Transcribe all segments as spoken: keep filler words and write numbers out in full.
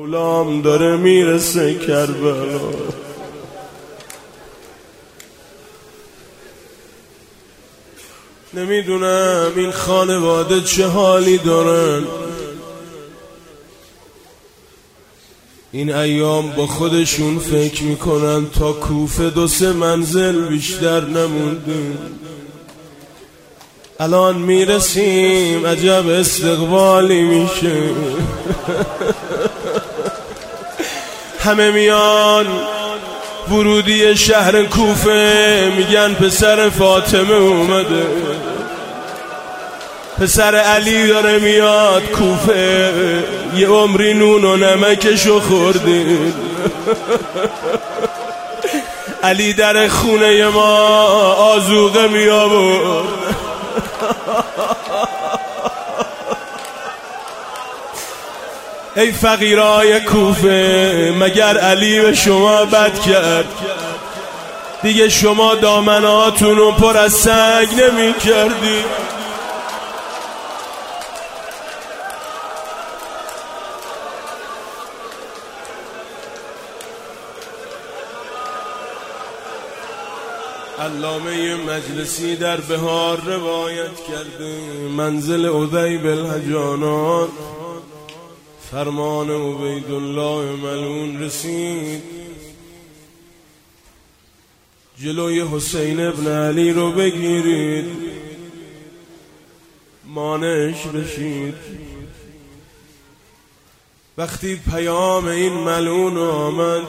مولام داره میرسه کربلا. نمیدونم این خانواده چه حالی دارن، این ایام با خودشون فکر میکنن تا کوفه دو سه منزل بیشتر نمونده. الان میرسیم عجب استقبالی میشه. همه میان ورودی شهر کوفه، میگن پسر فاطمه اومده، پسر علی داره میاد کوفه، یه عمری نون و نمکشو خوردید. علی در خونه ما آذوقه می آورد. ای فقیرای کوفه، مگر علی به شما بد کرد؟ دیگه شما دامناتونو پر از سنگ نمی کردی؟ علامه مجلسی در بهار روایت کرده، منزل عدی بالحجانات فرمان عبیدالله ملعون رسید، جلوی حسین ابن علی رو بگیرید، مانعش بشید. وقتی پیام این ملعون آمد،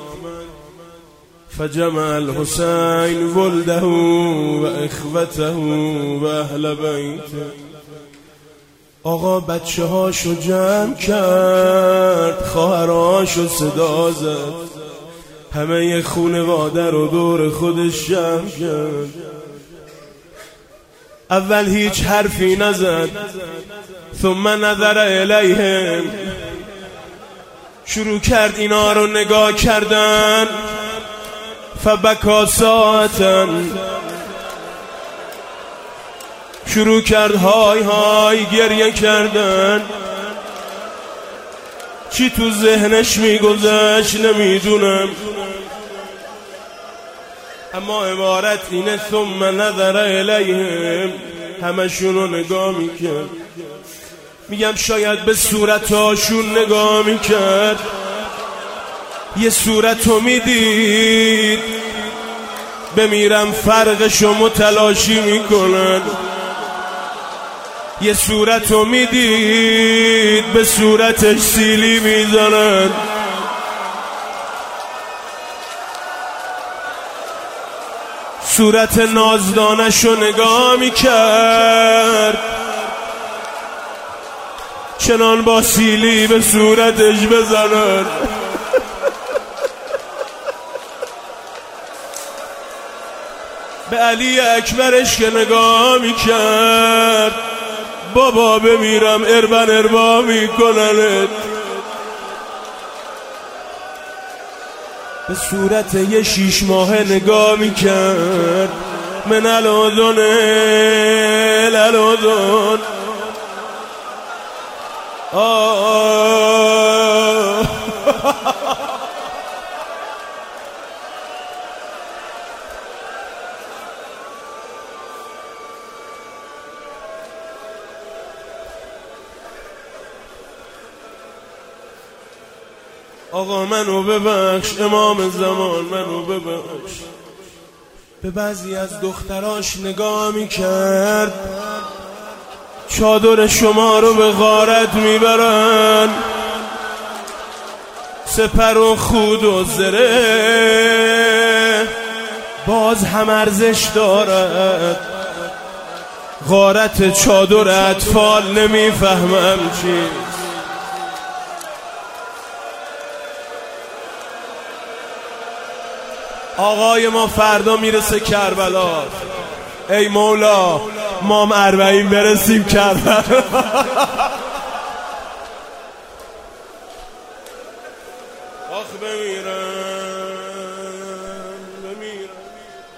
فجمع الحسین ولده و اخوته و اهل بیته، آقا بچه هاشو جمع کرد، خواهراشو صدا زد، همه خونواده رو دور خودش جمع کرد. اول هیچ حرفی نزد، ثم نظر الیهم، شروع کرد اینا رو نگاه کردن. فبکا ساعتا، شروع کرد های های گریه کردن. چی تو ذهنش میگذشت نمیدونم، اما عبارت اینه ثم نظر الیهم، همشون رو نگاه میکرد. میگم شاید به صورتاشون نگاه میکرد، یه صورتو میدید بمیرم فرقشو متلاشی میکنن، یه صورتو میدید به صورتش سیلی میزنن. صورت نازدانشو نگاه میکرد، چنان با سیلی به صورتش بزنن. به علی اکبرش که نگاه میکرد، بابا بمیرم اربن اربا میکننت. به صورت یه شیش ماه نگاه میکرد، من الادن الادن. آه آقا منو ببخش، امام زمان منو ببخش. به بعضی از دختراش نگاه میکرد، چادر شما رو به غارت میبرن، سپر و خود و زره باز هم ارزش دارد. غارت چادر اطفال نمیفهمم چی. آقای ما فردا میرسه کربلا، ای مولا ما هم اربعین برسیم کربلا. آخ بمیرم بمیرم،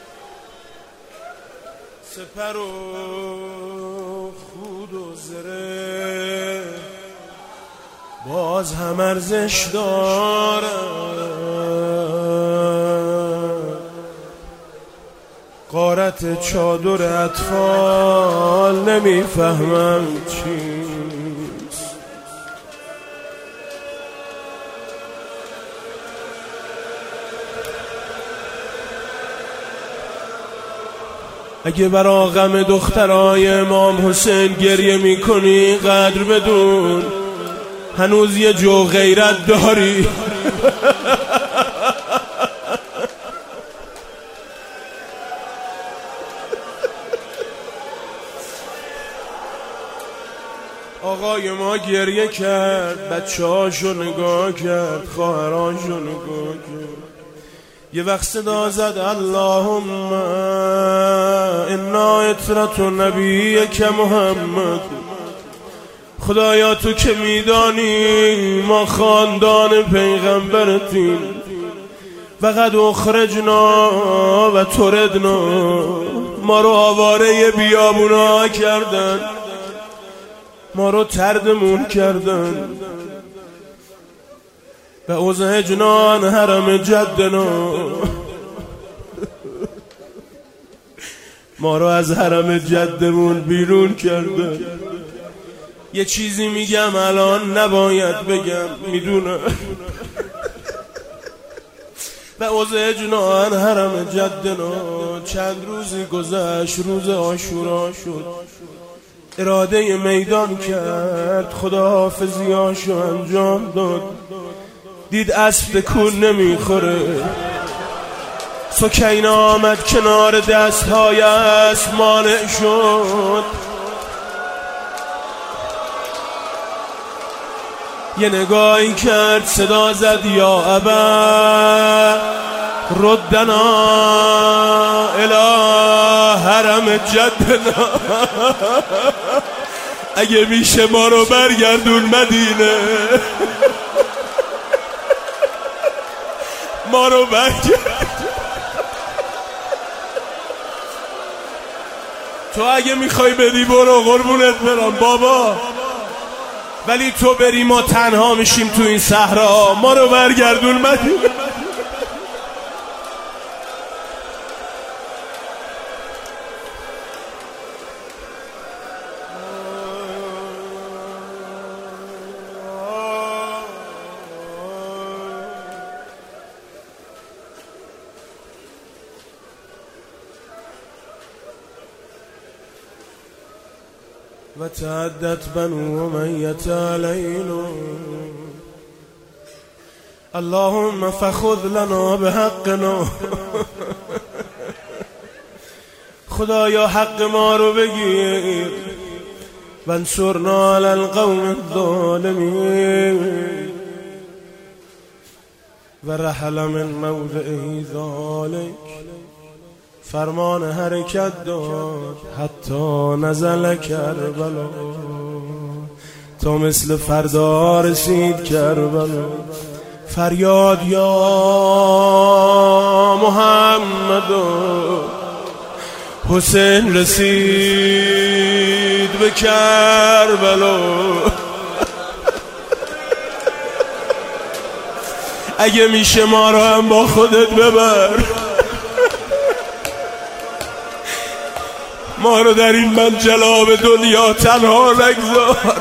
سپر و خود و زره باز هم ارزش داره. غارت چادر اطفال نمیفهمم چیست. اگه برا غم دخترای امام حسین گریه میکنی قدر بدون هنوز یه جو غیرت داری. آقای ما گریه کرد، بچه هاشو نگاه کرد، خواهراشو نگاه کرد. یه وقت صدا زد اللهم انا اطرت نبیک محمد. خدایا تو که میدانی ما خاندان پیغمبرتیم. وقد اخرجنا و طردنا، ما رو آواره بیابونا کردن، ما رو تردمون کردن. و ازهجنا عن حرم جدنا، ما رو از حرم جدمون بیرون کردن. یه چیزی میگم الان نباید بگم، میدونم. و ازهجنا عن حرم جدنا. چند روزی گذشت، روز عاشورا شد. اراده میدان کرد، خداحافظیاشو انجام داد. دید اسب تکون نمیخوره. سکینه آمد کنار دستهای اسب، مانع شد. یه نگاهی کرد، صدا زد یا ابا ردنا الی حرم جدنا. اگه میشه ما رو برگردون مدینه، ما رو برگردون. تو اگه میخوای بدی برو، قربونت برم بابا، ولی تو بری ما تنها میشیم تو این صحرا. ما رو برگردون مدینه. و تعدت بنو امیة لیل. اللهم فخذ لنا بحقنا. خدایا حق ما رو بگیر. وانصرنا علی القوم الظالمین. و رحل من موضعه ذلک، فرمان حرکت داد حتی نزل کربلا، تا مثل فردا رسید کربلا. فریاد یا محمد، حسین رسید به کربلا. اگه میشه ما رو هم با خودت ببر، ما رو در این منجلاب دنیا تنها نگذار.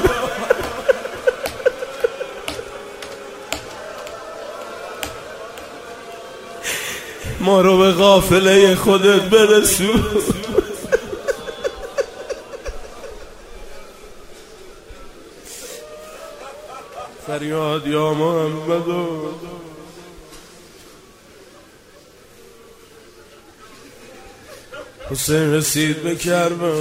ما رو به قافله خودت برسون. فریاد یا محمد. حسین رسید به کربلا.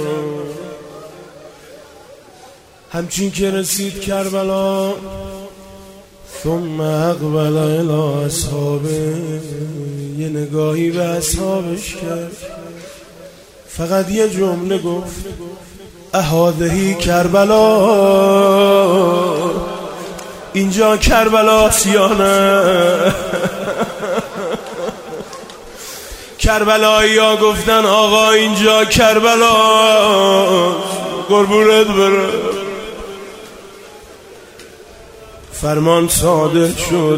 همچین که رسید کربلا، ثم اقبل الی اصحابه، یه نگاهی به اصحابش کرد. فقط یه جمله گفت، اهذه کربلا. اینجا کربلاست یا نه؟ کربلایی ها گفتن آقا اینجا کربلا. قربونت برم. فرمان صادر شد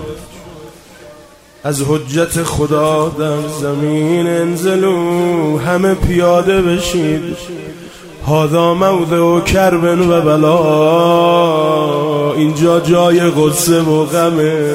از حجت خدا در زمین، انزلوا همه پیاده بشید، هذا موضع کرب و بلا، اینجا جای غصه و غمه،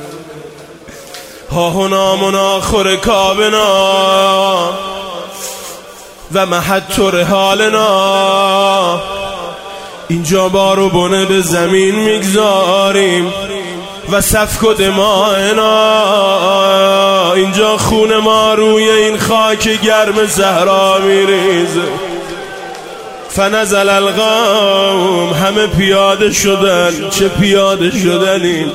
ها هنا مناخر کابنا و محط رحالنا، اینجا بارو بنه به زمین میگذاریم و سفک و دمائنا، اینجا خون ما روی این خاک گرم صحرا میریزه. فنزل القوم همه پیاده شدن، چه پیاده شدنیم،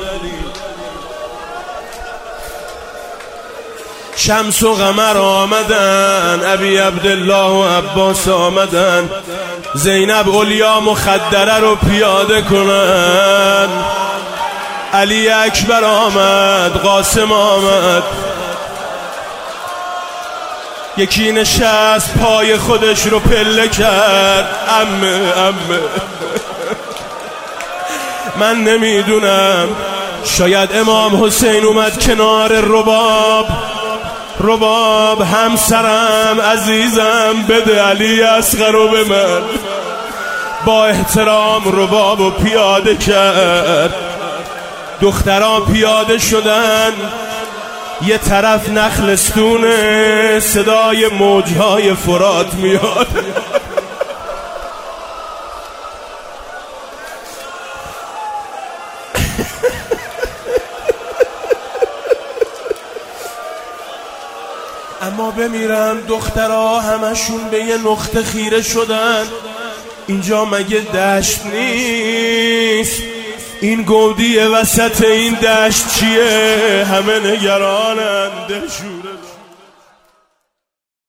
شمس و قمر آمدن، ابی عبدالله و عباس آمدن، زینب علیا مخدره رو پیاده کنن، علی اکبر آمد، قاسم آمد، یکی نشست پای خودش رو پله کرد، عمه عمه من نمیدونم، شاید امام حسین اومد کنار رباب، رباب همسرم عزیزم بده علی اصغر رو به من، با احترام رباب رو پیاده کرد، دخترها پیاده شدن، یه طرف نخلستونه، صدای موجهای فرات میاد، اما بمیرم دخترها همشون به یه نقطه خیره شدن، اینجا مگه دشت نیست؟ این گودی وسط این دشت چیه؟ همه نگرانند، دلشوره.